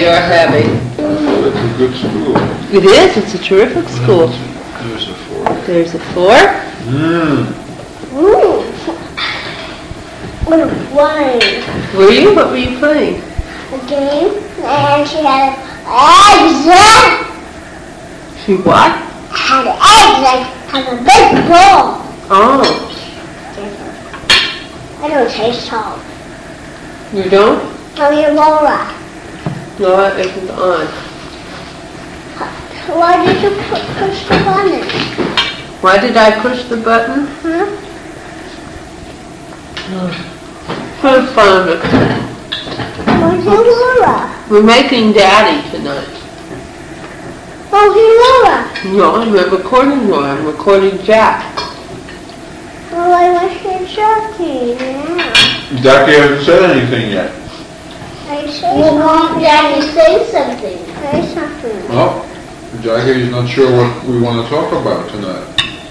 they are having. It's a good school. It is. It's a terrific school. There's a 4. There's a 4. Ooh. What Were you? What were you playing? a game, and she had eggs. She what? Had eggs, like a big bowl. Oh, I don't taste salt. you don't? Oh, you're Laura. No, it isn't on. Why did you push the button? Why did I push the button? Huh? For fun. Where's your Laura? We're making Daddy tonight. Oh, you're Laura. No, I'm not recording you. I'm recording Jack. Oh, I wish you're joking now. Jackie hasn't said anything yet. I say something. Daddy, say something. Say something. Well, Jackie's not sure what we want to talk about tonight.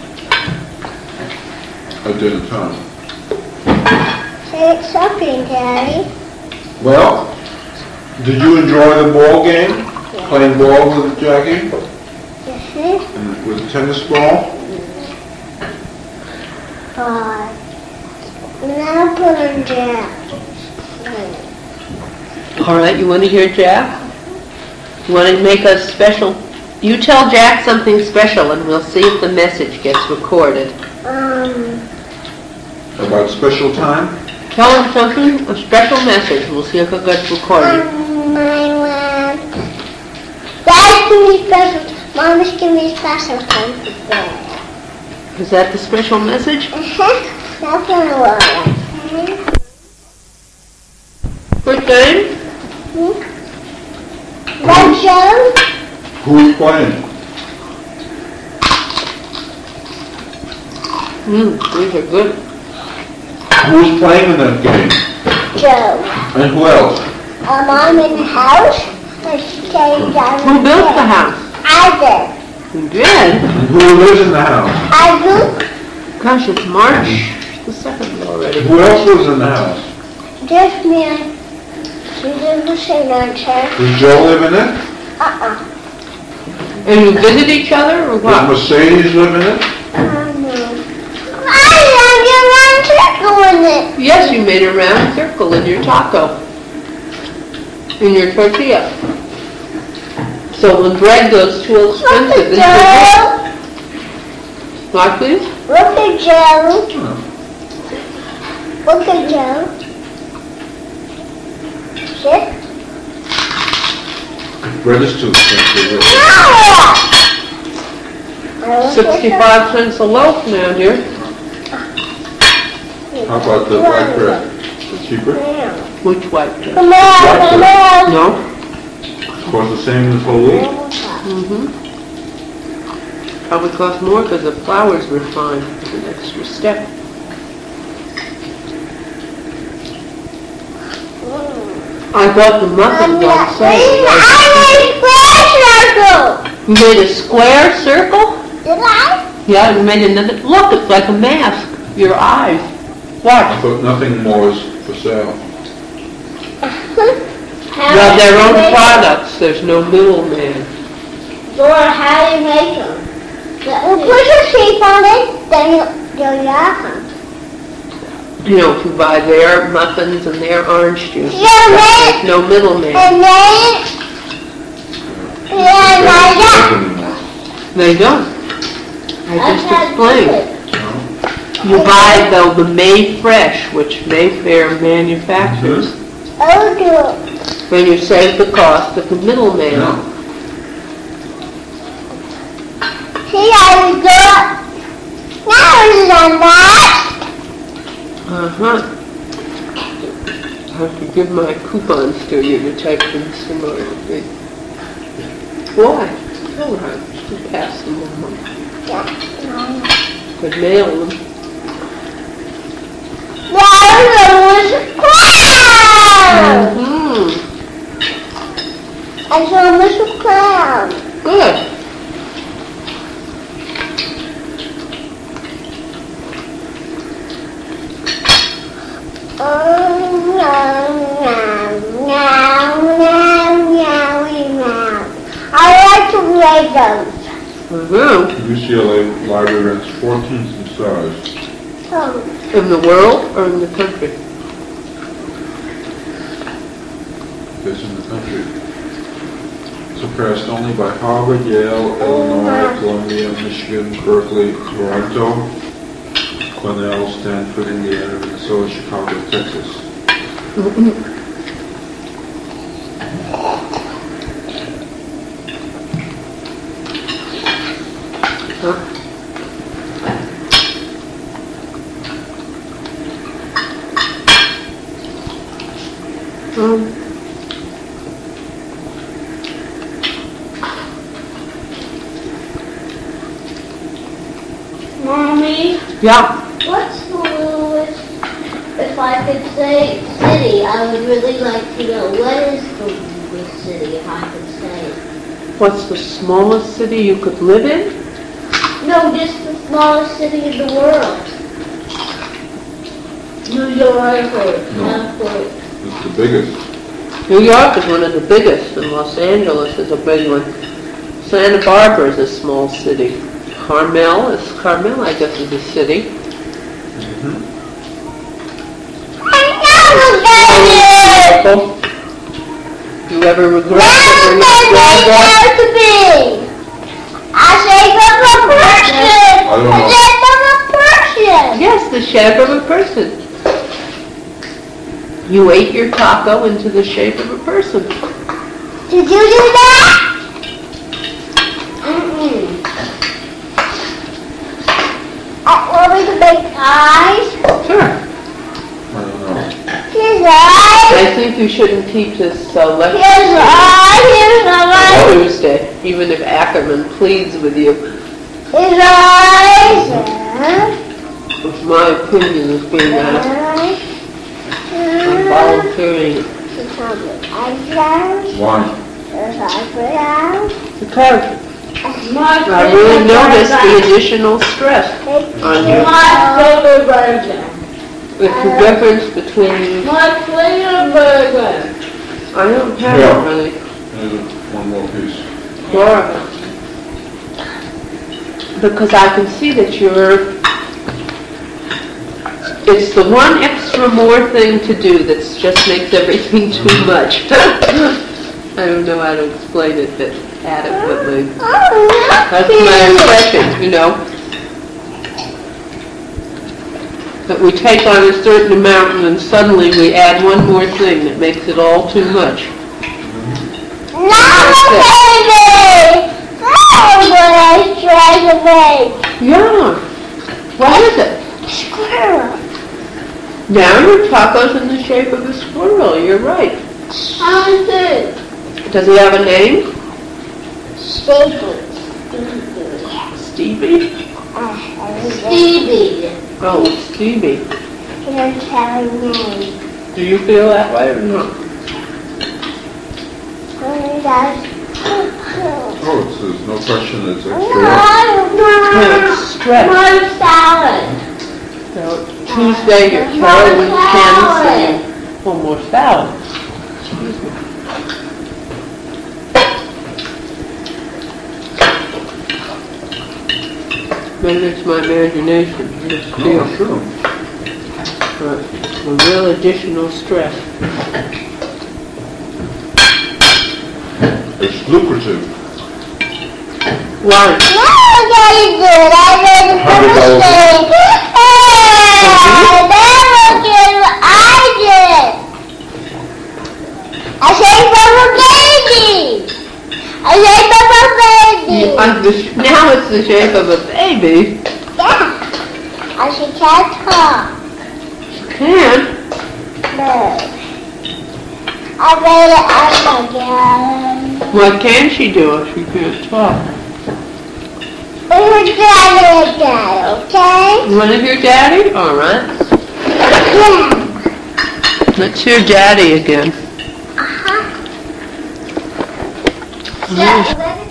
At dinner time. Say something, Daddy. Well, did you enjoy the ball game? Playing ball with Jackie? Yes, And with a tennis ball? Now put on Jack. All right, you want to hear Jack? You want to make a special? You tell Jack something special and we'll see if the message gets recorded. About special time? Tell him something, a special message. We'll see if it gets recorded. I want Dad's give me special. Mama's give me special time today. Is that the special message? That's what I want. What game? Red Joe? Who's playing? These are good. Who's playing in that game? Joe. And who else? I'm in the house. And she came down. Who built the house? I did. You did? And who lives in the house? I do. Gosh, it's March the 2nd already. Who else lives in the house? Just me and she did the same answer. Does Joe live in it? And you visit each other or Does what? Mercedes live in it? No. I have your round circle in it. Yes, you made a round circle in your taco. In your tortilla. So when bread goes too Look expensive, at it's Joe. what, please? Look at Joe. Look at Joe. Sit. Bread is too expensive. No. 65 cents a loaf now, dear. How about the white bread? Is it cheaper? Which white bread? Come on, come on. No? Cost the same as whole wheat? Probably cost more because the flour's refined. It's an extra step. I bought the muffins on sale. I made a square circle. You made a square circle? Did I? Yeah, you made another. Look, it's like a mask. Your eyes. What? I thought nothing more is for sale. Well, their own products. There's no middleman. Laura, how do you make them? Well, put your shape on it, then you'll yak them. You know, if you buy their muffins and their orange juice, Yeah, there's no middleman. And then, yeah, like that. They don't. I just That's how explained. I do it. You buy, though, the May Fresh, which Mayfair manufactures, I'll do it. then you save the cost of the middleman. No. See how we go? Now it's on that. Uh-huh. I have to give my coupons to you to take them somewhere. Why? All right, just pass them on. Could mail them. Now it was a clown. I saw Mr. Clown. Good. Meow, meow, meow, meow, meow. Legos. Mm-hmm. UCLA library ranks 14th in size. Oh. In the world or in the country? It's in the country. Surpassed only by Harvard, Yale, Illinois, Columbia, Michigan, Berkeley, Toronto, Cornell, Stanford, Indiana, Minnesota, Chicago, Texas. Mommy, Yeah. what's the Lewis? If I could say city, I would really like to know what is the Lewis city if I could say it. What's the smallest city you could live in? No, just the smallest city in the world. New York or California. It's the biggest. New York is one of the biggest, and Los Angeles is a big one. Santa Barbara is a small city. Carmel, I guess, is a city. Do you ever regret bringing a dog back? to be? I shape of a person. I don't know. A shape of a person. Yes, the shape of a person. You ate your taco into the shape of a person. Did you do that? Mm-mm. Want me to make eyes? Sure. I don't know. Here's eyes. I think you shouldn't teach this lecture Here's eyes. Here's eyes. Tuesday, even if Ackerman pleads with you. Here's eyes. It's my opinion is being asked. I'm volunteering it. Eyebrows. Why? There's eyebrows. Because I really noticed the additional stress on you. My favorite burger. It's the difference between, My favorite burger. I don't have Yeah. it really. There's one more piece. Laura. Because I can see that it's the one extra more thing to do that just makes everything too much. I don't know how to explain it adequately. That's my impression, you know. That we take on a certain amount and then suddenly we add one more thing that makes it all too much. baby! Oh, what I tried to make. Yeah. What is it? Squirrel. Now your taco's in the shape of a squirrel, you're right. How is it? Does he have a name? Staples. Stevie? Stevie. Oh, Stevie. You're telling me. Do you feel that way or not? Oh, there's no question it's extra. No, it's stress. More salad. So Tuesday, your Carolyn Ken, so more salad. Excuse me. Maybe it's my imagination. I just feel No, sure. a real additional stress. It's lucrative. Why? No, Daddy did. I did the first thing. Hey, that look at what I did. I saved from a baby. I saved from a baby. Now it's the shape of a baby. Yeah. And she can't talk. Can? No. I made it up again. What can she do if she can't talk? We were driving again, okay? You want to hear Daddy? All right. Yeah. Let's hear Daddy again. Uh-huh. So,